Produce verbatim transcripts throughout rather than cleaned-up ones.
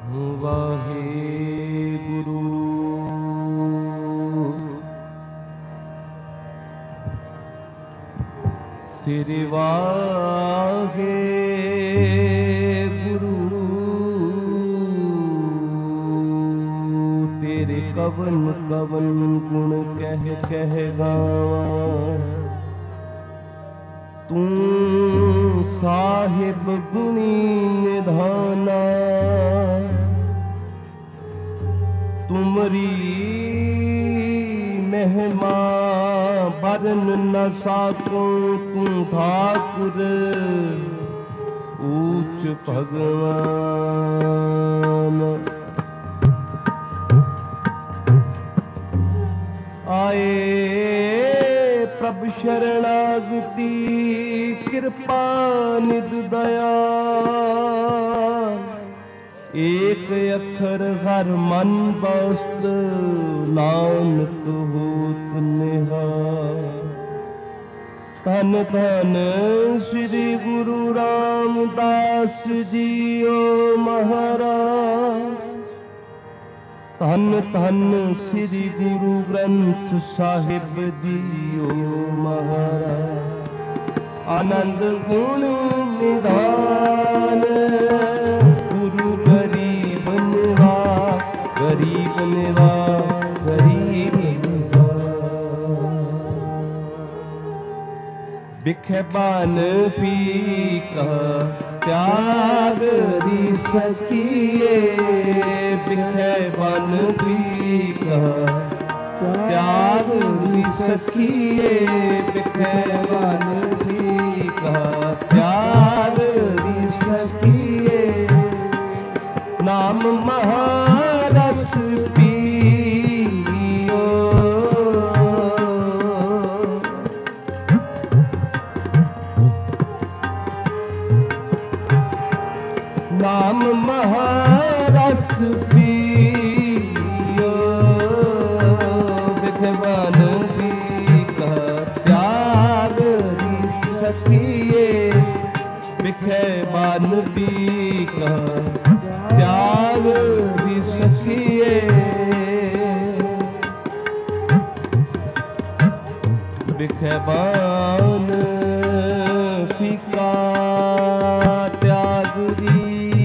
वाहेगुरु श्री वाहेगुरु तेरे कवन कवन गुण कह कह गावां तू साहिब गुणी निधाना तुमरी महिमा बरन न साको तू ठाकुर ऊंच भगवान आए प्रभ शरणागति कृपा निध दया एक अखर हर मन बस्त नानक होत निहाल। धन धन श्री गुरु रामदास जीओ महाराज धन धन श्री गुरु ग्रंथ साहिब जीओ महाराज आनंद गुण निधान गुरु गरीब निवा गरीब निवा गरीब निवा बिखे बान फीका त्याग री सकिए बिखे बन फीका त्याग री सकिए बिखे बन फीका त्याग री सकिए नाम महारस पियो नाम महारस पियो विद्वान का त्याग री सखिए विखेबान का त्याग री सखिए विखेबान फीका त्याग री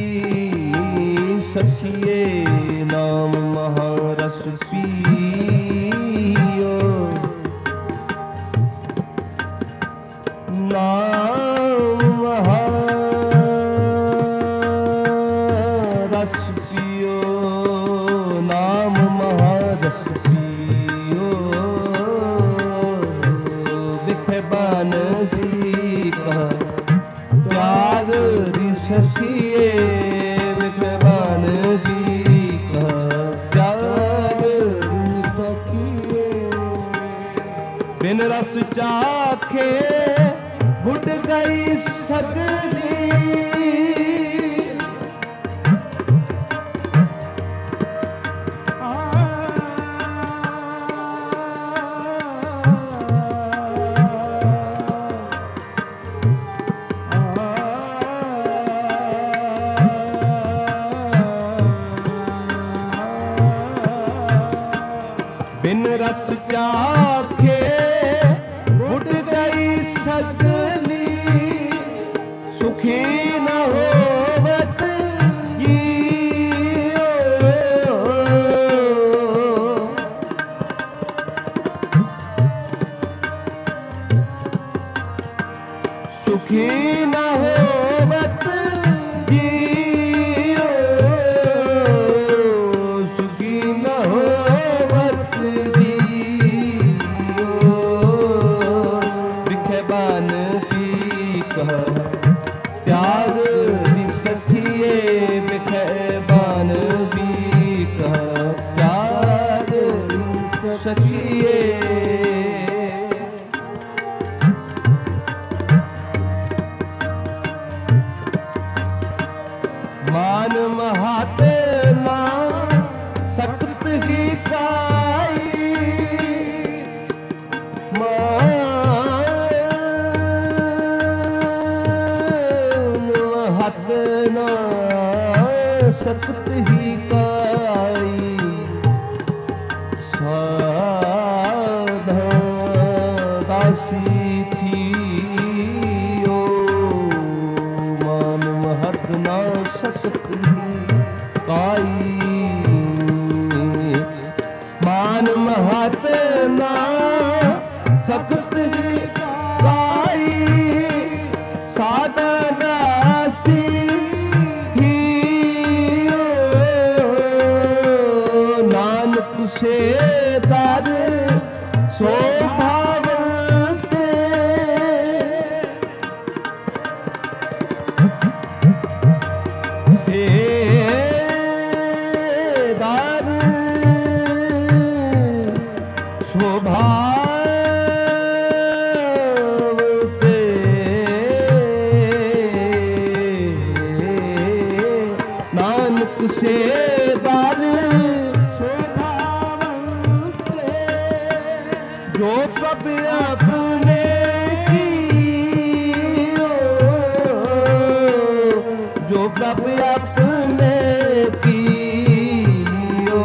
सखिए नाम महारस पियो नाम महारस पियो नाम महारस पियो विखेबान का त्याग री सखिए बिन रस चाखे बुढ़ गई सगली बिन रस चाखे उठ गई सगली सुखी न होवत जियो सुखी न होवत जियो सुखी न होवत त्याग री सखिए विखेबान भी का त्याग री सखिए मान महात ना सख्त ही काई मान सकत ही काई साधा दासी थी ओ मान महत ना सकत ही काई मान महत ना सकत ही काई साधा दासी से दर शोभावते से दर शोभावते नानक से दर जो प्रभु अपने कियो जो प्रभु अपने कियो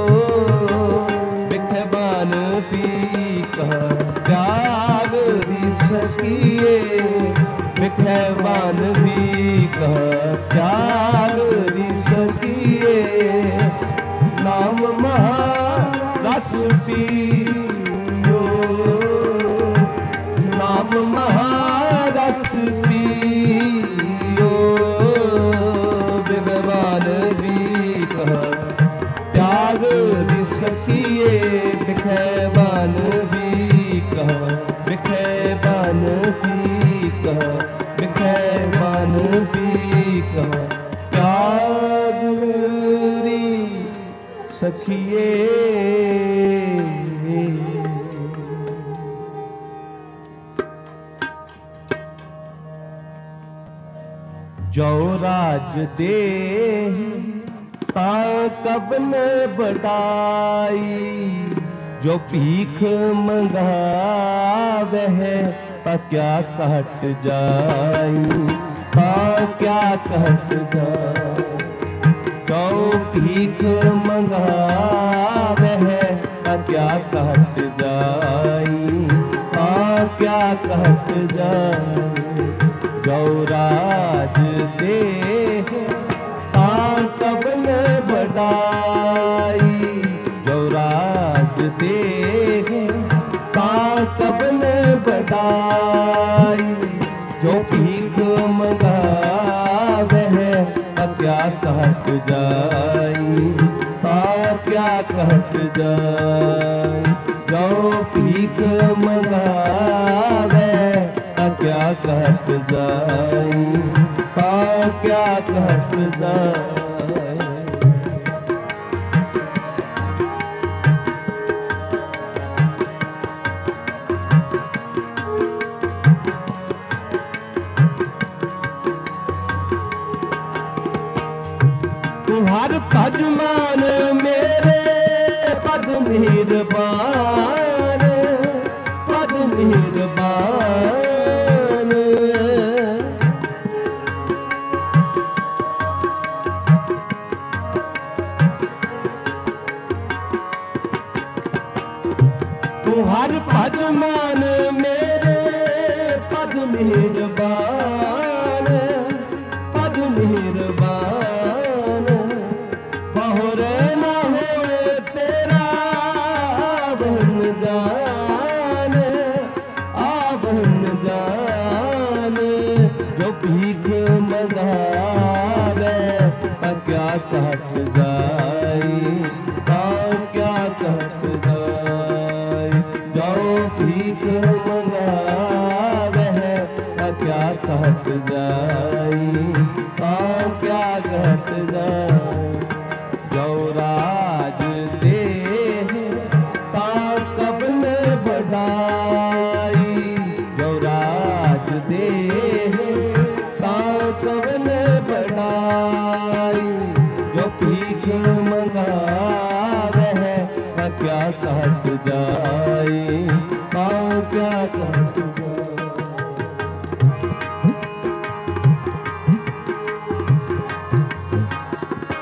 बिखबान पी कहा त्याग भी सकिए बिखबान भी कहा त्याग भी सकिए नाम महारस पी नाम महारस पियो बिगवान भी कहा त्याग भी सकिए बिखैबान भी कहा बिखैबान भी कहा बिखैबान भी कहा त्याग री सखिए जो राज दे ता कबन बढ़ाई जो भीख मंगावे है ता क्या कहट जाई ता क्या कहट जाई जो भीख मंगावे है ता क्या कहट जाई ता क्या कहट जाई जो राज दे ता कबन बढ़ाई जो राज दे ता कबन बढ़ाई जो भीख मंगावे है ता क्या कहट जाई ता क्या कहट जाई जो भीख मंगावे क्या कहत जाई ता क्या कहत जाई तुम्हार पद मान मेरे पद मेहरबान पद मेहरबान हर पद मान मेरे पद मेहरबान पद मेहरबान बहुर न हो तेरा बन जान आबन जान जो भीख मंगावे क्या कहत जाई ता क्या कहत जाई जो भीख मंगावे क्या कहत जाई ता क्या कहत जाई जो राज दे ता कबन बढ़ाई जो राज दे ता कबन बढ़ाई जो भीख मंगावे क्या कहत जाई ता क्या कहत जाई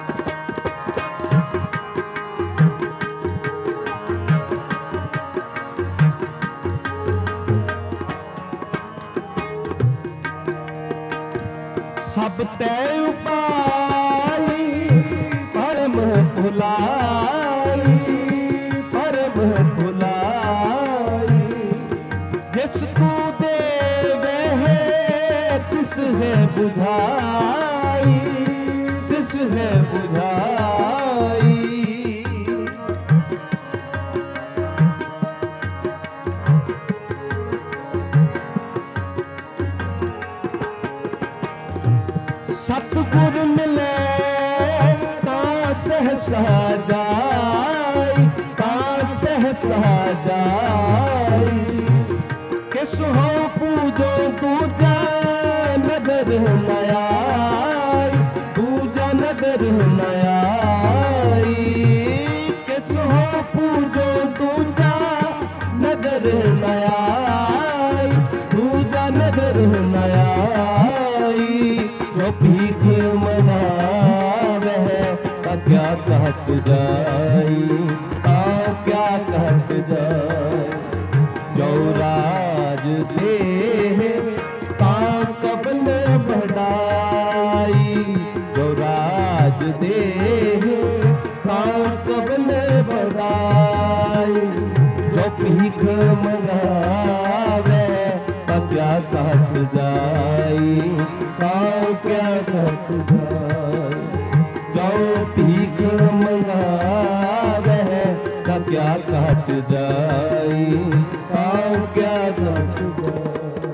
भुलाई परम भुलाई। जिस तू देवे है तिस है बुझाई, तिस है बुझाई। सतगुर मिले सहसा जाई, ता सहसा जाई। कि सुहो पूजो दूजा नदर न आई, दूजा नदर न आई। कि सुहो पूजो दूजा नदर न आई, दूजा नदर न आई। जो भीख मनावे क्या कहत जाई, ता क्या कहत जाई। जो राज दे ता कबन बढ़ाई, जो राज दे ता कबन बढ़ाई। जो भीख मंगावे ता क्या कहत जाई, ता क्या कहत जाई। जो भीख मंगावे ता क्या कहत जाई, ता क्या कहत जाई।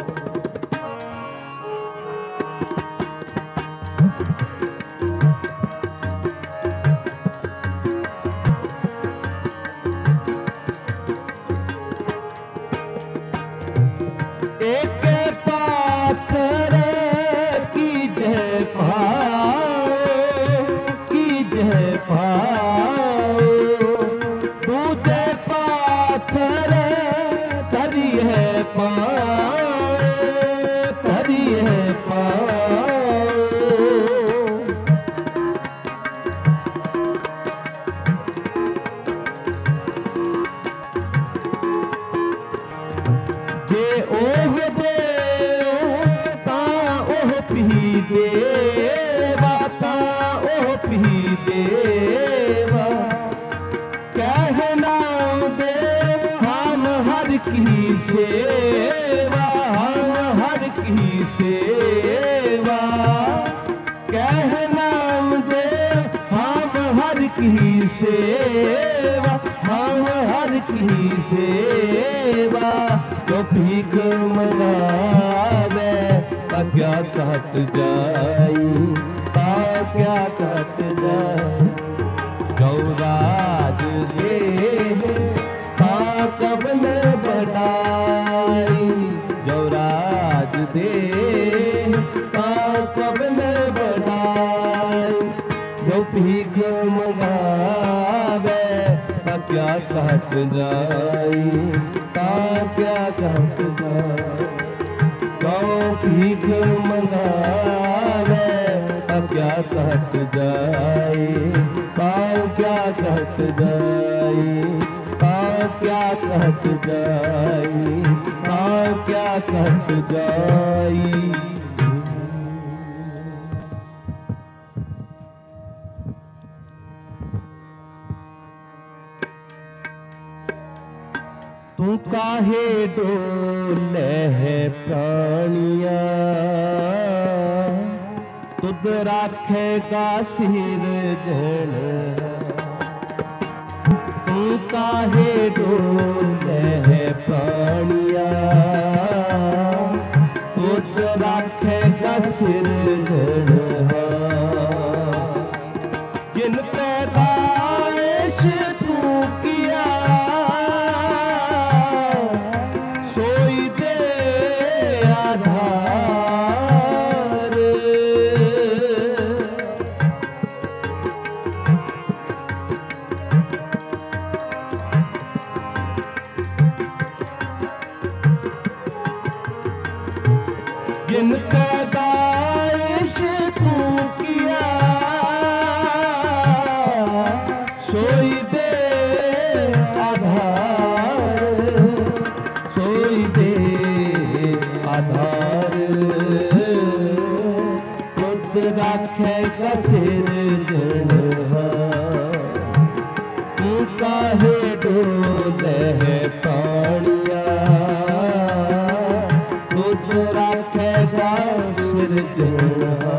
एक पाथर की जय पाओ, की जय पाओ। दूजे पाथर धरी है पाओ, धरी है पाओ। जे ओह दे ता ओह पी देवा, ता ओह पी देवा। कह नाम दे हम हर की सेवा, हम हर की सेवा। कह नाम दे हम हर की सेवा, हम हर की सेवा। जो भीख मंगावे ता क्या कहत जाई, ता क्या कहत जाई। जो राज दे ता कबन बढ़ाई, जो राज दे ता कबन बढ़ाई। जो भीख मंगावे ता क्या कहत जाई, ता क्या कहत जाई। जो भीख मंगावे ता क्या कहत जाई, ता क्या कहत जाई, ता क्या कहत जाई, ता क्या कहत जाई। तू काहे डोले है प्राणिया, तुद राखेगा सिरजन। तू काहे डोले है प्राणिया, तुद राखेगा सिरजन। जिन पैदाइश तू किया सोई दे आधार। जिन पैदाइश तू किया सोई दे आधार, सोई दे आधार। खुद राखे का सिरजनहार, काहे डोले पानिया खुद राखेगा सिरजनहार।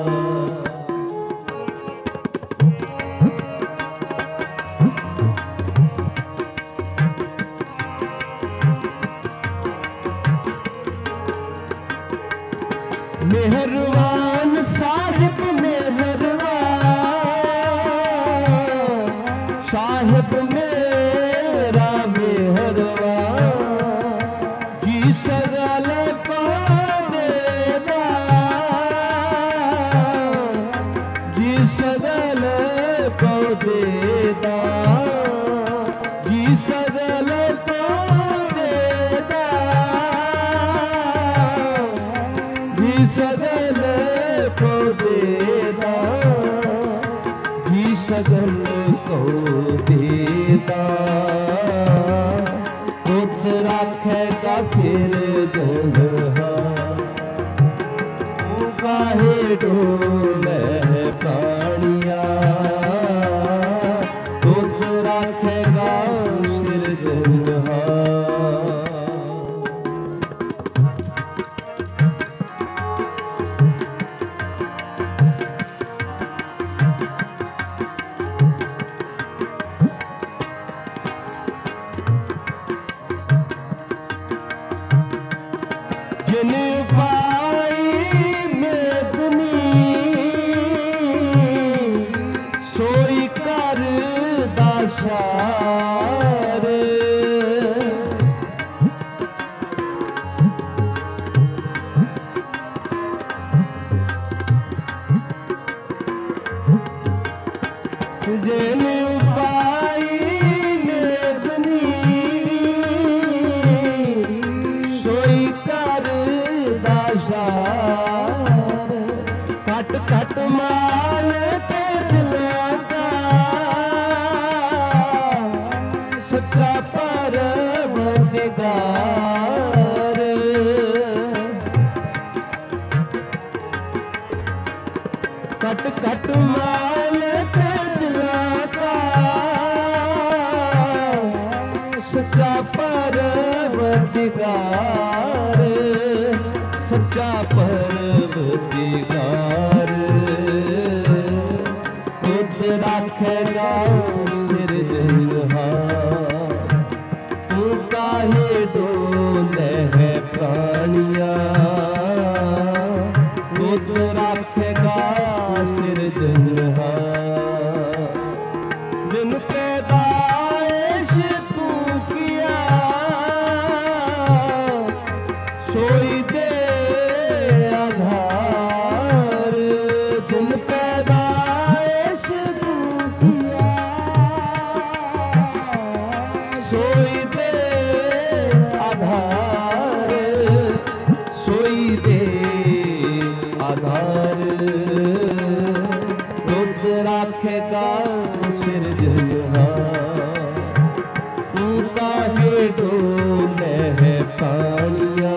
मेहरबान साहिब मेहरबान साहिब मेरा मेहरबान जी सगल को देदा जी सगल को देदा जी सगल को देदा जी सगल को देदा जी सगल को देदा खुद राखेगा सिरजनहार। तू काहे डोले पानिया खुद राखेगा सिरजनहार। जिन पाई मेदनी सोई कर दासार जिन पाई मेदनी सोई कर कट कट माल के दिलों का सच्चा परवरदिगार। कट कट माल के दिलों का सच्चा परवरदिगार सच्चा परवरदिगार खुद राखेगा सिरजनहार। तू काहे डोले पानिया खुद राखेगा सिरजनहार। जिन पैदाइश तू किया सोई दे आधार। जिन पैदाइश तू किया सोई दे आधार सोई दे आधार खुद राखेगा सिरजनहार। तू काहे डोले पानिया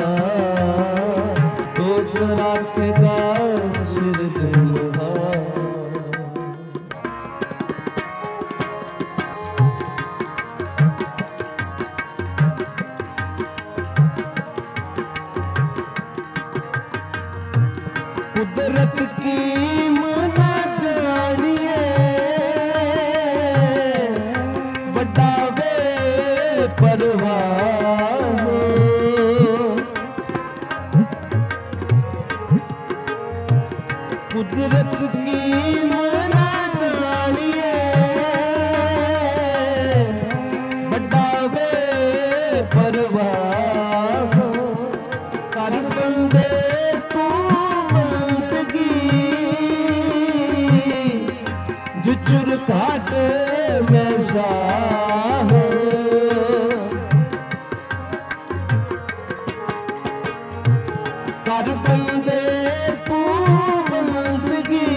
खुद राखेगा सिरजनहार। कुदरत की मना जानिए बड़ा वे परवाह कुदरत की मना जानिए बड़ा वे परवाह कर बंदे तू जुचुर घाट में शाह कर बंदे तू बंदगी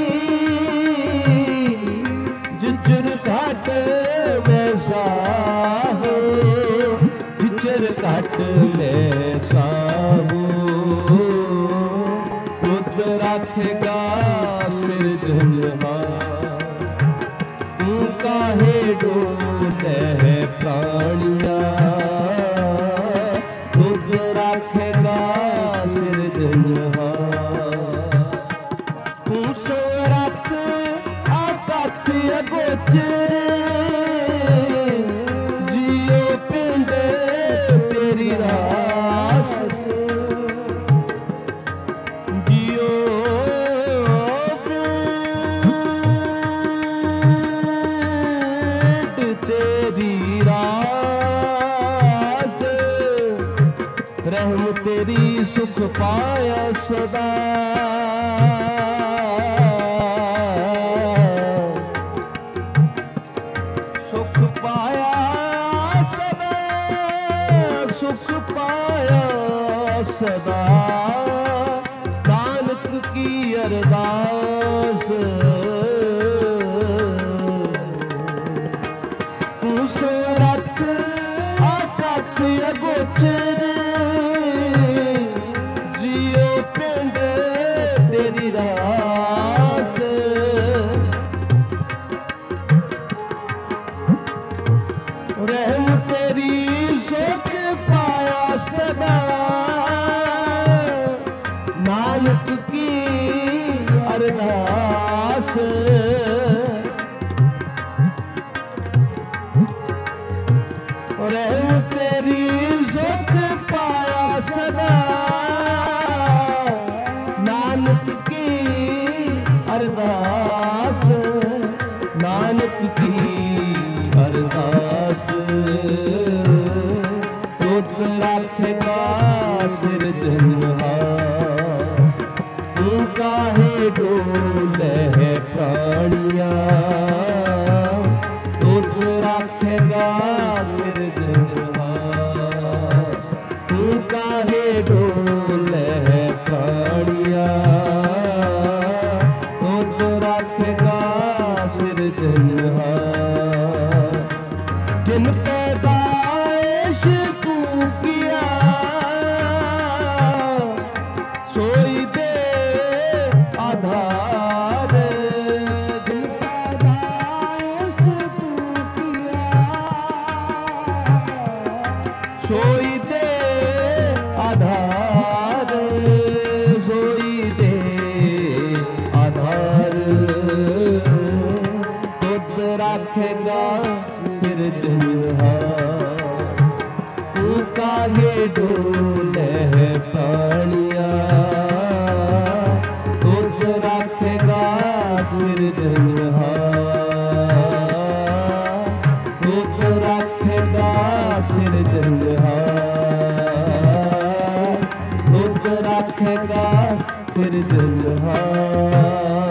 जुचुर घाट में शाह जुचुर घाट में शाह खुद राखेगा सिरजनहार। तू काहे अगोचर जियो पिंड तेरी रास से जियो पिंड तेरी रास रहम तेरी सुख पाया सदा सुख पाया सदा सुख पाया सदा नानक की अरदास तू सोरठ आकट अगोचर जियो पिंड तेरी रास रहम तेरी सुख पाया सदा नानक की अरदास रहम तेरी सुख पाया सदा नानक की अरदास नानक की अरदास तुत रखेगा सिरजनहार तू काहे डोले है प्राणिया तुत रखेगा सिरजनहार तू काहे डोले है प्राणिया तुत रखेगा सिरजनहार जिन पैदाइश तू किया सोई दे आधार जिन पैदाइश तू किया सोई दे आधार सोई दे आधार तुद रखेगा सिरजनहार तू काहे डोले है प्राणिया तुद रखेगा सिरजनहार तुद रखेगा सिरजनहार तुद रखेगा सिरजनहार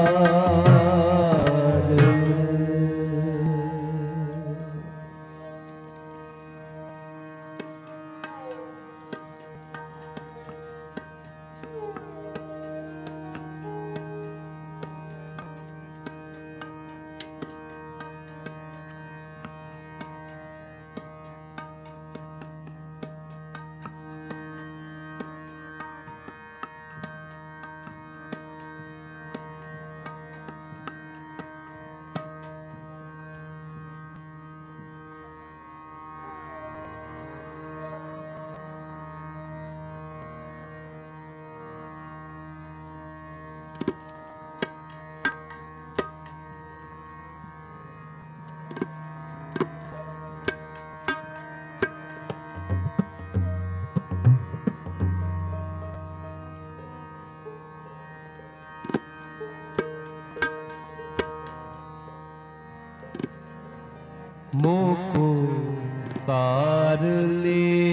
मोको तार ले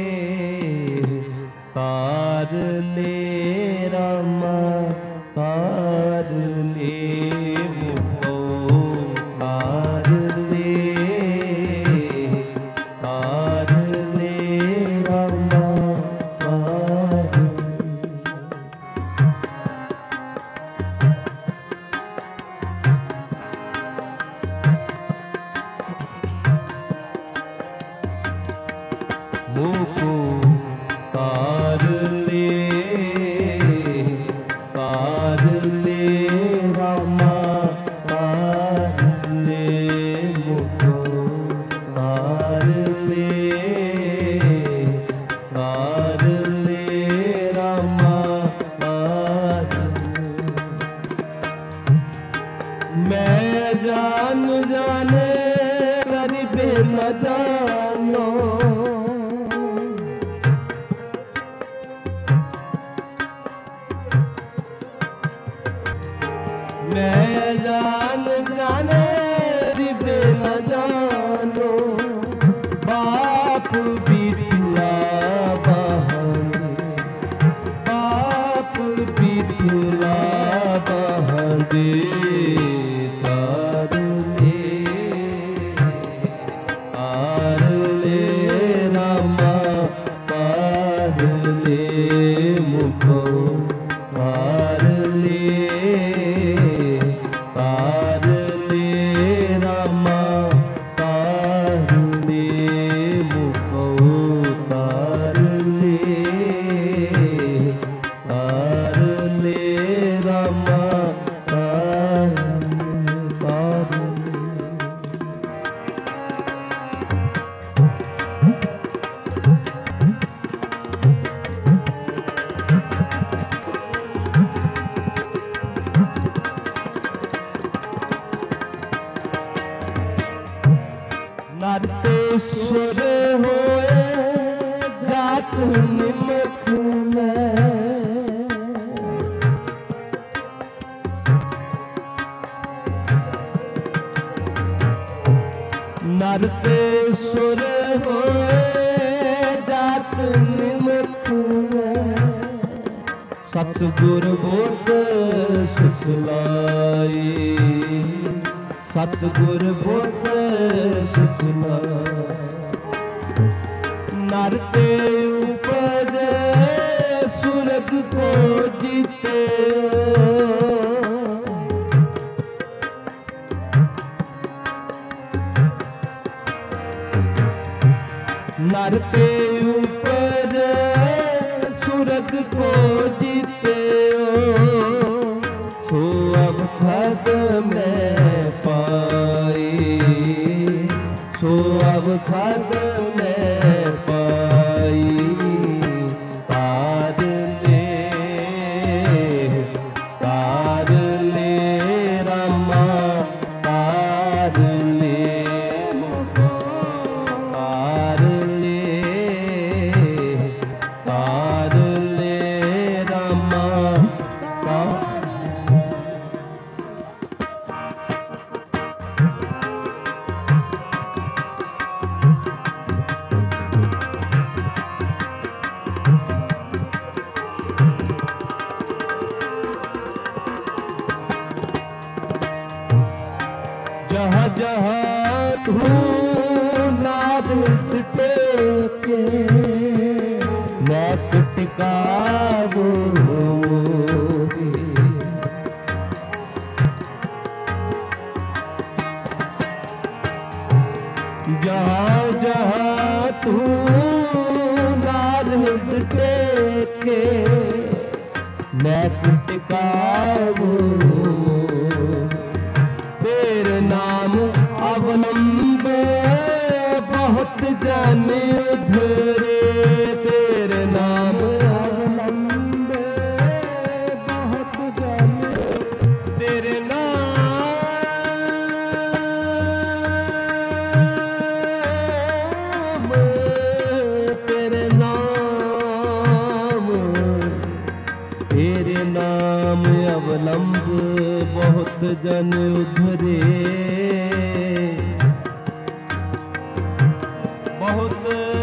तार ले रामा तार ले मोको तार ले तार ले रामा तार मोको तार ले मैं जान जाने करीबे न जानो, मैं जान जाने करीबे न जानो, बाप बिरला बहाने, बाप बिरला बहाने नरतेश्वर होए जात निमक में, नरतेश्वर होए जात निमक में, सतगुर बोध सिखलाई, सतगुर बोध सिखलाई, नर ते उपजे सुरग को जीते, नर ते उपजे सुरग को जीते, सो अब खद में पाई, सो अब खद में पाई, तार ले तार ले रामा, तार ले तार ले तार ले रामा, तार जहाँ जहाँ तू नाद टेके, मैं टिकावो जहाँ जहाँ तू नाद टेके, मैं टिकावो, तेरे नाम अवलंब बहुत जाने उधरे, तेरे नाम अवलंब बहुत जाने, तेरे नाम तेरे नाम तेरे नाम अवलंब बहुत जन उधरे, बहुत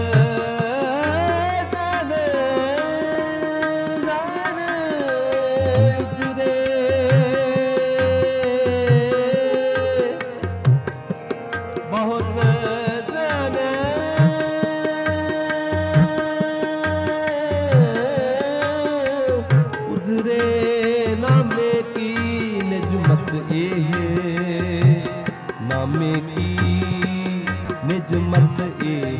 जन उधरे, बहुत जन उधरे, नामे की निजमत ये, नामे की निजमत ये,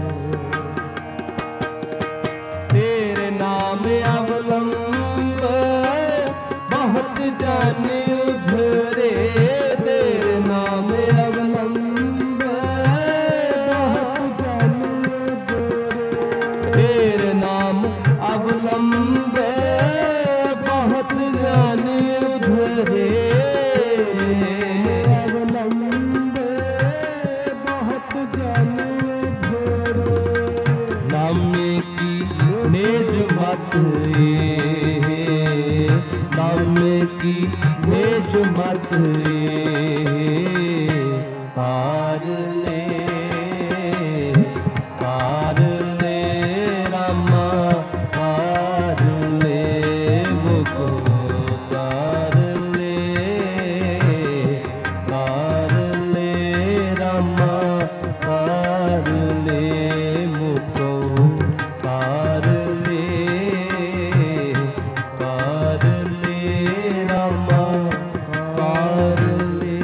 तेरे नाम अवलंब बहुत जाने उधरे, तेरे नाम अवलंब बहुत जाने उधरे, तेरे नाम अवलंब बहुत जाने उधरे, तार ले तार ले रामा तार ले मुकुंद तार ले तार ले रामा तार ले मुकुंद तार ले तार ले रामा तार ले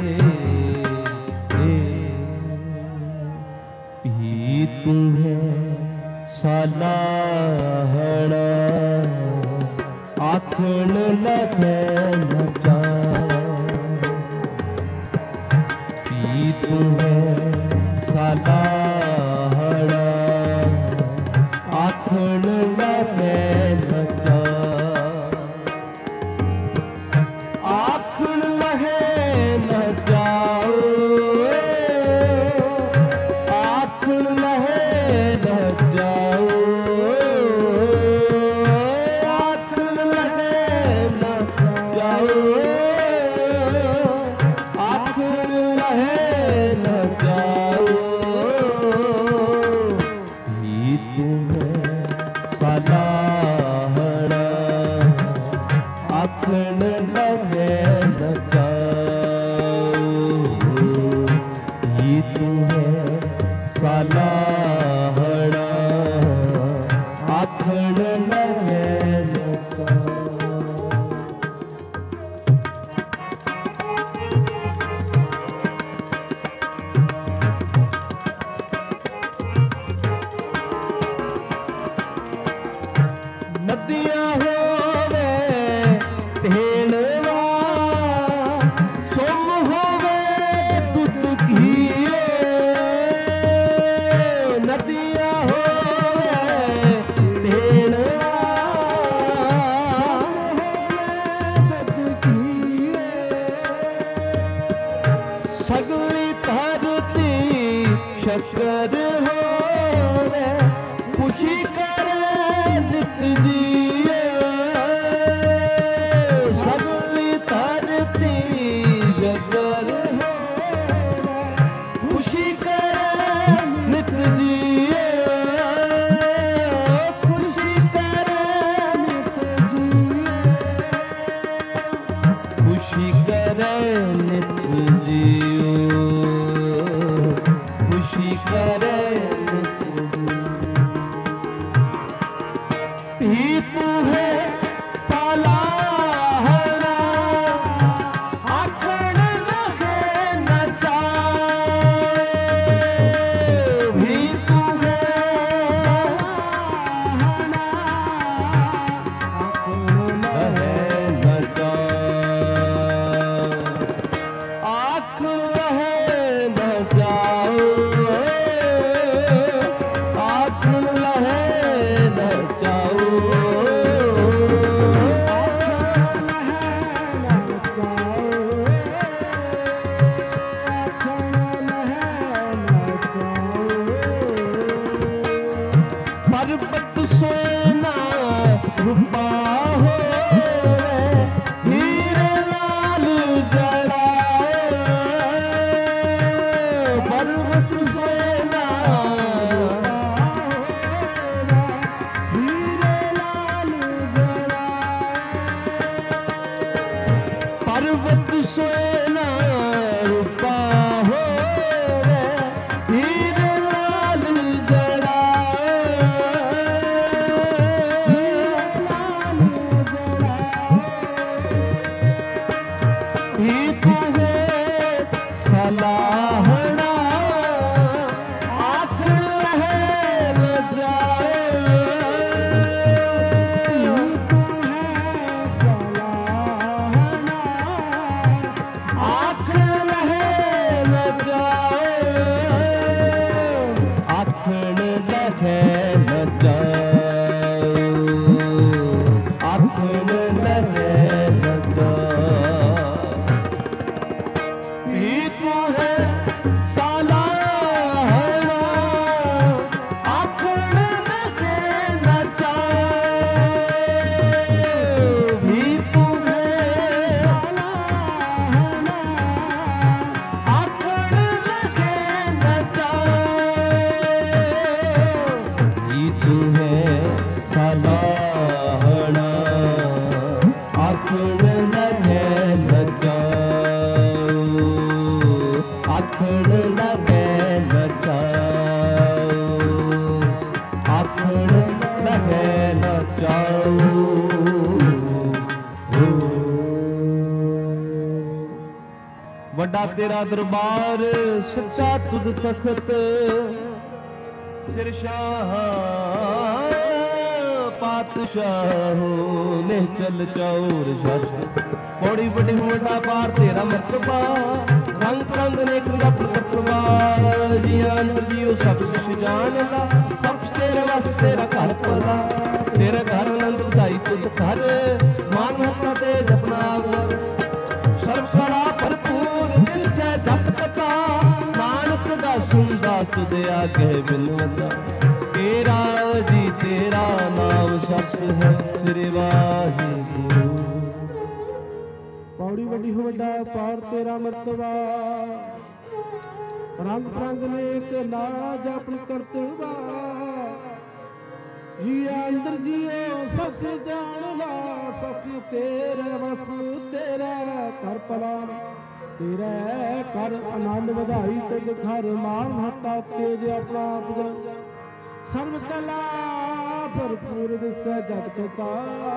भी तुम्हें सलाहना आखण लगे न जा भी तुम्हें सलाहना आखण लगे न जा आखण लहे न जाओ आखण लहे न जाओ आखण लहे न जाओ आखण लहे न जाओ ही तुम्हें सलाहना आखण लगे न जाओ ही तुम्हें सलाहना आखण लगे न जाओ नदियां होवे ढेलवा सोम होवे दुध घीए नदियां होवे ढेलवा दुध घीए सगली धरती शक्कर होवे खुशी करे नित जिए सगली धरती शक्कर खुशी करे नित जिए खुशी करे नित जिए खुशी करे नित जियो खुशी करे नित भी तुम्हें सलाहना आखण लगे न जाओ भी तुम्हें सलाहना आखण लगे न जाओ आखण लगे न जाओ आखण लगे न जाओ पर्वत सोना रूपा हो हीरे लाल जड़ाए पर्वत सोना हीरे लाल जड़ाए पर्वत सोना रूपा हो हीरे लाल ही तुम्हें सलाहना आखण लहे न जाओ तुम्हें सलाहना आखण लहे न जाओ आखण लहे न जाओ आखण लहे न जाओ भी तुम्हें सलाहना आखण लगे न जाओ भी तुम्हें सलाहना ਵੱਡਾ ਤੇਰਾ ਦਰਬਾਰ ਸੱਚਾ ਤੁਧ ਤਖਤ ਸਿਰ ਸ਼ਾਹ ਪਾਤਸ਼ਾਹੋ ਨੇ ਚਲ ਚੌਰ ਸ਼ਾਹ ਬੜੀ ਵੱਡੀ ਵੱਡਾ ਪਾਰ ਤੇਰਾ ਮਰਤਬਾ ਰੰਗ ਰੰਗ ਨੇ ਕੰਗਾ ਪ੍ਰਤਪਾ ਜੀਆਂ ਜੀਓ ਸਭ ਕੁਛ ਜਾਣਦਾ ਸਭ ਕੁਛ ਤੇਰੇ ਵਸ ਤੇਰਾ ਘਰ ਭਲਾ ਤੇਰਾ ਘਰ ਆਨੰਦ ਵਧਾਈ ਤੁਧ ਘਰ ਮਾਨ ਹੱਤਾ ਤੇ ਜਪਨਾ ਸਰਬ ਕਲਾ ਭਰਪੂਰ ਦਿਸੈ ਜਪ ਕਟਾ ਨਾਨਕ ਦਾ ਸੁਣਦਾਸ ਤੁਧ ਆਗੇ ਬਿਨਵਤਾ ਤੇਰਾ ਜੀ ਤੇਰਾ ਨਾਮ ਸਤ ਹੈ ਸ੍ਰੀ ਵਾਹਿਗੁਰੂ। ਪੌੜੀ ਵੱਡੀ ਹੋ ਵੱਡਾ ਪਾਰ ਤੇਰਾ ਮਰਤਬਾ ਰੰਗ ਰੰਗ ਨੇਕ ਨਾਜ ਆਪਣ ਕਰਤਵਾ ਜੀ ਅੰਦਰ ਜੀਓ ਸਭ ਸੇ ਜਾਣ ਲਾ ਸਭ ਸੇ ਤੇਰੇ ਵਸ ਤੇਰਾ ਕਰ ਭਲਾ ਤੇਰਾ ਕਰ ਆਨੰਦ ਵਧਾਈ ਤੁਧ ਘਰ ਮਾਨ ਹੱਤਾ ਤੇਜ ਆਪਣਾ ਆਪ ਸਰਬ ਕਲਾ ਭਰਪੂਰ ਦਿਸੈ ਜਗ ਚਤਾ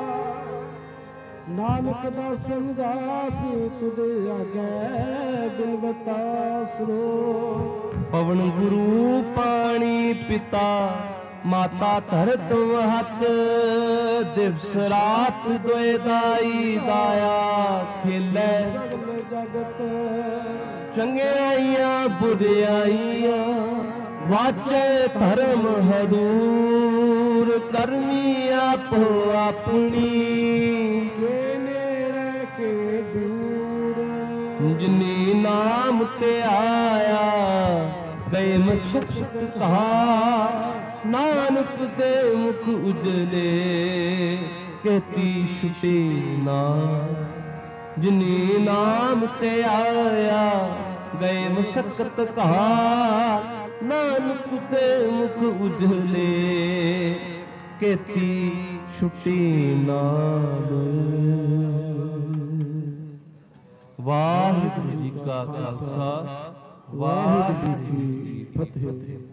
ਨਾਨਕ ਦਾ ਸੰਦਾਸ ਤੁਧ ਆਗੇ ਬਿਨਵਤਾ ਸਰੋ ਪਵਨ ਗੁਰੂ ਪਾਣੀ ਪਿਤਾ ਮਾਤਾ ਧਰਤ ਹੱਥ ਦਿਵਸ ਰਾਤ ਦੋਇ ਦਾਈ ਦਾਇਆ ਖੇਲੇ ਸਗਲ ਜਗਤ ਚੰਗਿਆਈਆਂ ਬੁਰਿਆਈਆਂ ਵਾਚੇ ਧਰਮ ਹਦੂਰ ਕਰਮੀ ਆਪੋ ਆਪਣੀ ਕੇ ਨੇੜੇ ਕੇ ਦੂਰ ਜਿਨੀ ਨਾਮ ਤੇ ਆਇਆ ਗਏ ਮਸਕਤ ਕਹਾ ਨਾਨਕ ਦੇ ਮੁਖ ਉਜਲੇ ਕਹਤੀ ਛੁਟੀ ਨਾ ਜਿਨੀ ਨਾਮ ਤੇ ਆਇਆ ਗਏ ਮਸਕਤ ਕਹਾ ਨਾਨਕ ਦੇ ਮੁਖ ਉਜਲੇ ਕਹਤੀ ਛੁਟੀ ਨਾਮ। ਵਾਹਿਗੁਰੂ ਜੀ ਕਾ ਖਾਲਸਾ ਵਾਹਿਗੁਰੂ ਜੀ ਕੀ ਫਤਿਹ।